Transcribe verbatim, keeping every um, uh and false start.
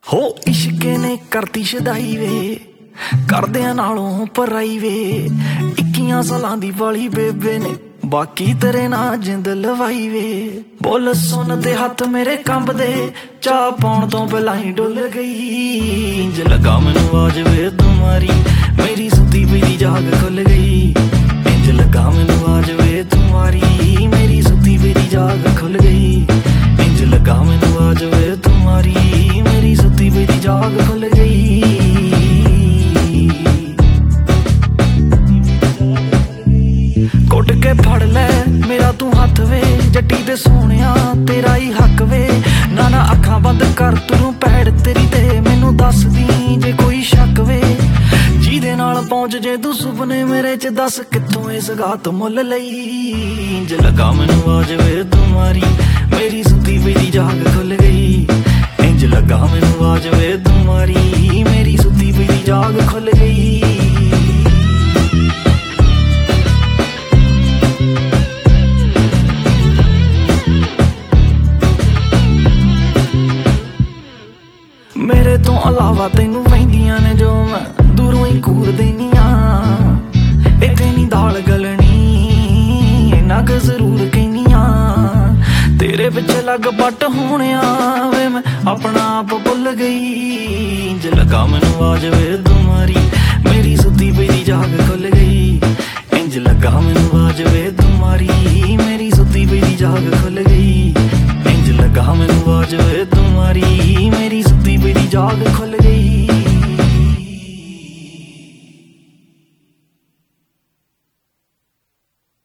ਹੋ ਇਸ਼ਕੇ ਨੇ ਕਰਤੀ ਸ਼ਦਾਈ ਵੇ, ਕਰਦਿਆਂ ਨਾਲੋਂ ਪਰਾਈ ਵੇ। ਇੱਕੀਆਂ ਸਾਲਾਂ ਦੀ ਵਾਲੀ ਬੇਬੇ ਨੇ ਬਾਕੀ ਤੇਰੇ ਨਾਲ ਜਿੰਦ ਲਵਾਈ ਵੇ। ਬੋਲ ਸੁਣ ਤੇ ਹੱਥ ਮੇਰੇ ਕੰਬਦੇ, ਚਾਹ ਪਾਉਣ ਤੋਂ ਪਹਿਲਾਂ ਹੀ ਡੁੱਲ ਗਈ। ਇੰਜ ਲੱਗਾ ਮੈਨੂੰ ਆਵਾਜ਼ ਵੇ ਤੁਮਾਰੀ, ਮੇਰੀ ਸੁੱਤੀ ਪਈ ਦੀ ਜਾਗ ਖੁੱਲ ਗਈ। ਇੰਜ ਲੱਗਾ ਮੈਨੂੰ ਆਵਾਜ਼ ਵੇ ਤੁਮਾਰੀ, ਮੇਰੀ ਸੁੱਤੀ ਪਈ ਦੀ ਜਾਗ ਖੁੱਲ ਗਈ। ਇੰਜ ਲੱਗਾ ਮੈਨੂੰ ਆਵਾਜ਼ ਵੇ ਤੁਮਾਰੀ, ਮੇਰੀ ਸੁੱਤੀ ਪਈ ਦੀ ਜਾਗ ਖੁੱਲ ਗਈ। ਕੁੱਟ ਕੇ ਫੜ ਲੈ ਮੇਰਾ ਤੂੰ ਹੱਥ ਵੇ, ਜੱਟੀ ਦੇ ਸੋਹਣਿਆ ਤੇਰਾ ਹੀ ਹੱਕ ਵੇ। ਨਾ ਨਾ ਅੱਖਾਂ ਬੰਦ ਕਰ ਤੂੰ ਪੈੜ ਤੇਰੀ ਤੇ, ਮੈਨੂੰ ਦੱਸਦੀ ਜੇ ਕੋਈ ਸ਼ੱਕ ਵੇ। ਜਿਹਦੇ ਨਾਲ ਪਹੁੰਚ ਜੇ ਤੂੰ ਸੁਪਨੇ ਮੇਰੇ ਚ, ਦੱਸ ਕਿੱਥੋਂ ਇਸ ਗਾਤ ਮੁੱਲ ਲਈ। ਇੰਜ ਲੱਗਾ ਮੈਨੂੰ ਆਵਾਜ਼ ਵੇ ਤੁਮਾਰੀ, ਮੇਰੀ ਸੁੱਤੀ ਪਈ ਦੀ ਜਾਗ ਖੁੱਲ ਗਈ। ਇੰਜ ਲੱਗਾ ਮੈਨੂੰ ਆਵਾਜ਼ ਵੇ ਤੁਮਾਰੀ, ਮੇਰੀ ਸੁੱਤੀ ਪਈ ਦੀ ਜਾਗ ਖੁੱਲ ਗਈ। ਮੇਰੇ ਤੋਂ ਇਲਾਵਾ ਤੈਨੂੰ ਵਹਿੰਦੀਆਂ ਨੇ ਜੋ, ਮੈਂ ਦੂਰੋਂ ਹੀ ਘੂਰ ਦੇਨੀ ਆ। ਇੱਥੇ ਨੀ ਦਾਲ ਗਲਣੀ, ਇੰਨਾ ਕੁ ਜ਼ਰੂਰ ਕਹਿਨੀ ਆ। ਤੇਰੇ ਪਿੱਛੇ ਲੱਗ ਪੱਟ ਹੋਣਿਆ ਵੇ, ਮੈਂ ਆਪਣਾ ਆਪ ਭੁੱਲ ਗਈ। ਇੰਜ ਲੱਗਾ ਮੈਨੂੰ ਆਵਾਜ਼ ਵੇ ਤੁਮਾਰੀ, ਮੇਰੀ ਸੁੱਤੀ ਪਈ ਦੀ ਜਾਗ ਖੁੱਲ ਗਈ। ਇੰਜ ਲੱਗਾ ਮੈਨੂੰ ਆਵਾਜ਼ ਵੇ ਤੁਮਾਰੀ, ਮੇਰੀ ਸੁੱਤੀ ਪਈ ਦੀ ਜਾਗ ਖੁੱਲ ਗਈ। ਇੰਜ ਲੱਗਾ ਮੈਨੂੰ ਆਵਾਜ਼ ਵੇ ਤੁਮਾਰੀ, ਮੇਰੀ ਸੁੱਤੀ ਪਈ ਦੀ ਜਾਗ ਖੁੱਲ